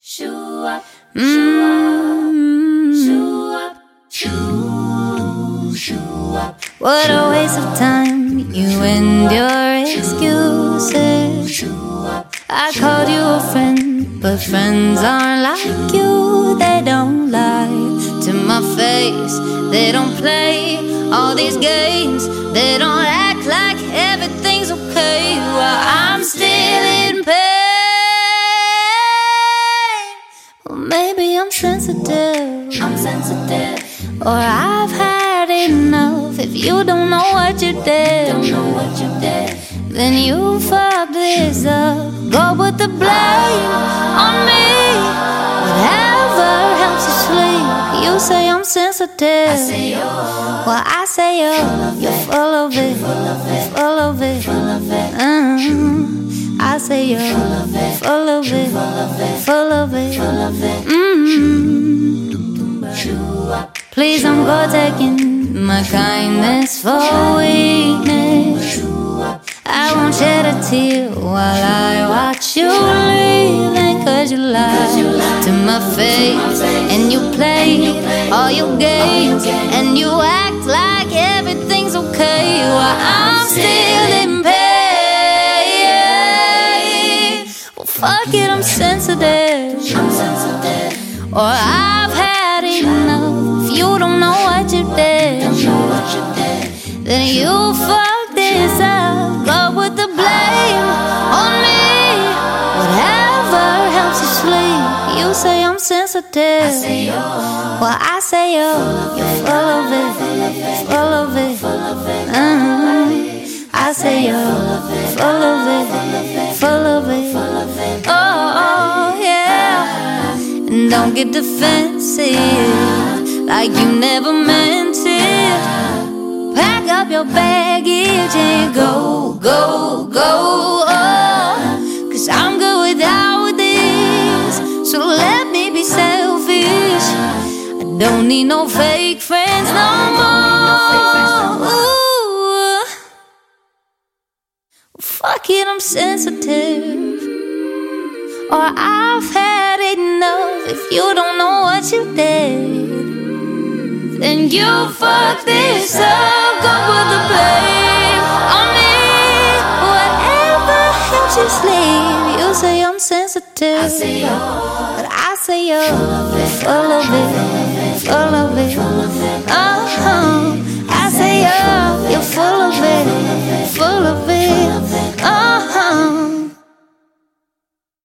Show up, show up, show up, show up. What a waste of time, you and your excuses. I called you a friend, but friends aren't like you. They don't lie to my face, they don't play all these games. They don't act like everything's okay while I'm still in pain. Well, maybe I'm sensitive, or I've had enough. If you don't know what you did, then you fucked this up. Go put the blame on me. Whatever helps you sleep. You say I'm sensitive, well I say you're full of it, full of it. I say you're full of it, full of it. Please don't go taking my kindness for weakness. I won't shed a tear while I watch you leaving. Cause you lie to my face, and you play all your games, and you act like everything's okay while I'm still in pain. Well, fuck it, I'm sensitive, or I've had enough. If you don't know what you did, then you fucked this up. Go with the blame on me. Whatever helps you sleep. You say I'm sensitive, well I say you're full of it, full of it. I say you're full of it, full of it. Oh yeah. And don't get defensive, like you never meant it. Pack up your baggage and go, go, go. Oh, cause I'm good without this, so let me be selfish. I don't need no fake friends no more. Ooh. Fuck it, I'm sensitive, or I've had enough. If you don't know what you did, then you fucked this up. Go put the blame on me. Whatever helps you sleep. You say I'm sensitive, but I say you're full of it, full of it. Oh, I say you're full of it, full of it.